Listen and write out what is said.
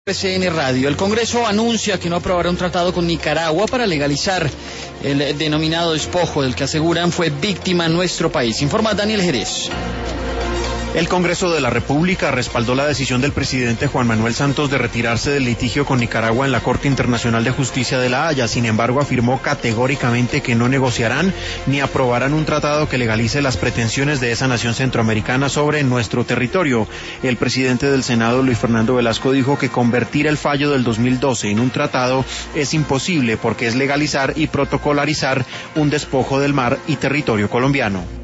RCN Radio. El Congreso anuncia que no aprobará un tratado con Nicaragua para legalizar el denominado despojo del que aseguran fue víctima nuestro país. Informa Daniel Jerez. El Congreso de la República respaldó la decisión del presidente Juan Manuel Santos de retirarse del litigio con Nicaragua en la Corte Internacional de Justicia de La Haya. Sin embargo, afirmó categóricamente que no negociarán ni aprobarán un tratado que legalice las pretensiones de esa nación centroamericana sobre nuestro territorio. El presidente del Senado, Luis Fernando Velasco, dijo que convertir el fallo del 2012 en un tratado es imposible porque es legalizar y protocolarizar un despojo del mar y territorio colombiano.